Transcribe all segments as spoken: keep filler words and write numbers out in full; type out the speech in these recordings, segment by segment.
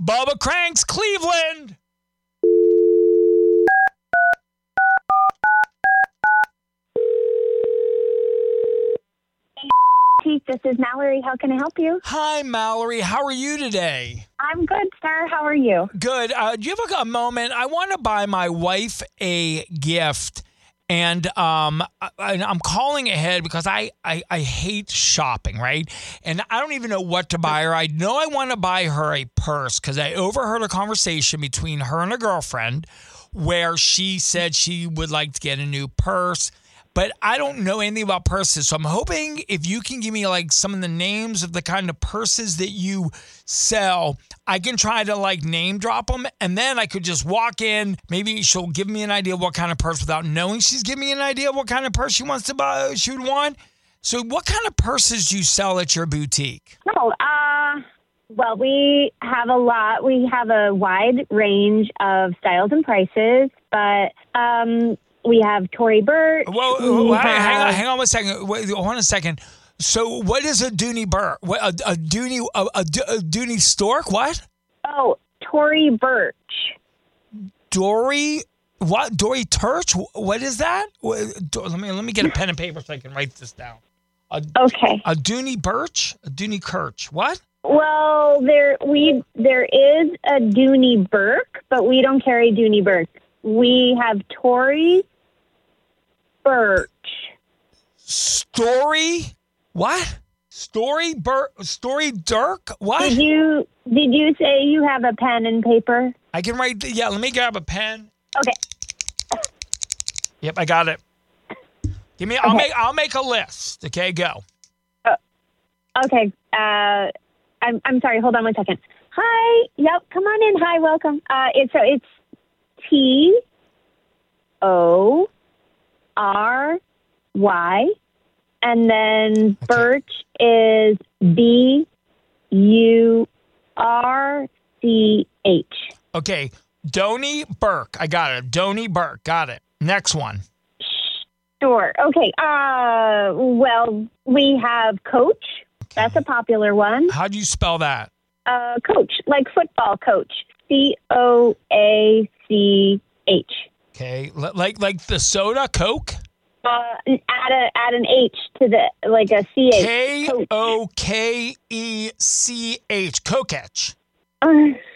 Bubba Cranks Cleveland. This is Mallory. How can I help you? Hi, Mallory. How are you today? I'm good, sir. How are you? Good. Uh, do you have a, a moment? I want to buy my wife a gift, and um, I, I'm calling ahead because I, I, I hate shopping, right? And I don't even know what to buy her. I know I want to buy her a purse because I overheard a conversation between her and a girlfriend where she said she would like to get a new purse. But I don't know anything about purses, so I'm hoping if you can give me like some of the names of the kind of purses that you sell, I can try to like name drop them, and then I could just walk in. Maybe she'll give me an idea of what kind of purse without knowing she's giving me an idea of what kind of purse she wants to buy. She would want. So, what kind of purses do you sell at your boutique? Oh, uh, well, we have a lot. We have a wide range of styles and prices, but um. We have Tory Burch. Well, we hang, have... hang on, hang on one second. Wait, hold on a second. So, what is a Dooney Burke? What a, a Dooney a, a, a Dooney Stork? What? Oh, Tory Burch. Dory? What? Dory Turch? What is that? What, do, let me let me get a pen and paper so I can write this down. A, okay. A Dooney Birch? A Dooney Kirch? What? Well, there we there is a Dooney Burke, but we don't carry Dooney Burke. We have Tory Burch. Story? What? Story Bur Story Dirk? What? Did you did you say you have a pen and paper? I can write. Yeah, let me grab a pen. Okay. Yep, I got it. Give me. I'll Okay. make. I'll make a list. Okay, go. Uh, okay. Uh, I'm I'm sorry. Hold on one second. Hi. Yep. Come on in. Hi. Welcome. Uh, it's so it's T O R Y, and then Okay. Birch is B U R C H. Okay, Donnie Burke. I got it. Donnie Burke. Got it. Next one. Sure. Okay. Uh, well, we have Coach. That's a popular one. How do you spell that? Uh, Coach, like football coach. C O A C H. Okay, L- like like the soda Coke. Uh, add a add an H to the like a C H. K O K E C H. Koketch. Uh,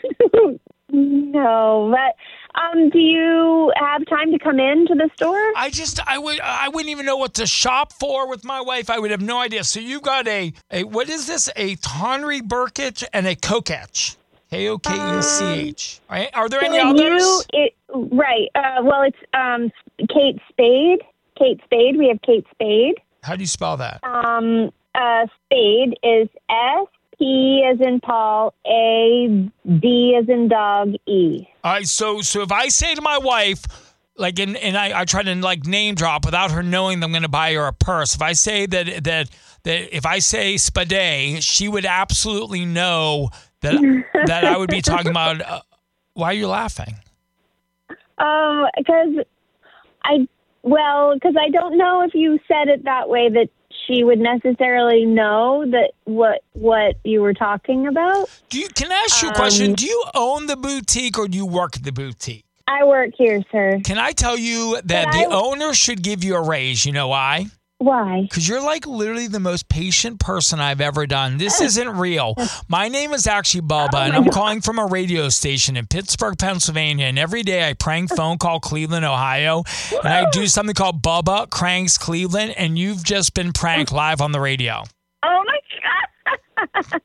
no, but um, do you have time to come into the store? I just I would I wouldn't even know what to shop for with my wife. I would have no idea. So you got a a what is this? A Tonry Burkett and a Koketch. K O K E C H. All right. Are there any So others? You, it, right. Uh, well, it's um, Kate Spade. Kate Spade. We have Kate Spade. How do you spell that? Um, uh, Spade is S P as in Paul, A D as in dog, E. All right. So so if I say to my wife, like, and, and I, I try to like name drop without her knowing that I'm going to buy her a purse. If I say that that that if I say Spade, she would absolutely know that that I would be talking about. Uh, why are you laughing? Um, because I well, because I don't know if you said it that way that she would necessarily know that what what you were talking about. Do you? Can I ask you a Um, question? Do you own the boutique or do you work at the boutique? I work here, sir. Can I tell you that Can the I- owner should give you a raise? You know why? Why? Because you're like literally the most patient person I've ever done. This isn't real. My name is actually Bubba, Oh and my I'm God. calling from a radio station in Pittsburgh, Pennsylvania. And every day I prank phone call Cleveland, Ohio, and I do something called Bubba Cranks Cleveland, and you've just been pranked live on the radio. Oh my God!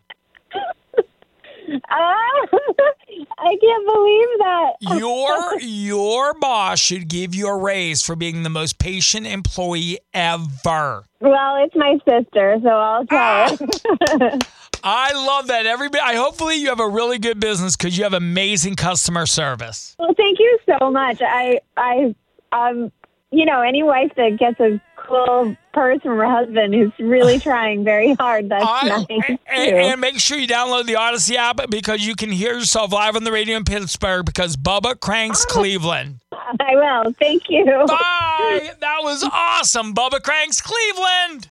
Oh, I can't believe that. Your your boss should give you a raise for being the most patient employee ever. Well, it's my sister, so I'll tell her. I love that. Everybody, I hopefully you have a really good business because you have amazing customer service. Well, thank you so much. I, I, um, you know, any wife that gets a cool purse from her husband who's really trying very hard, that's I- nice and, too. and make sure you download the Odyssey app because you can hear yourself live on the radio in Pittsburgh because Bubba Cranks Cleveland. I will. Thank you. Bye. That was awesome. Bubba Cranks Cleveland.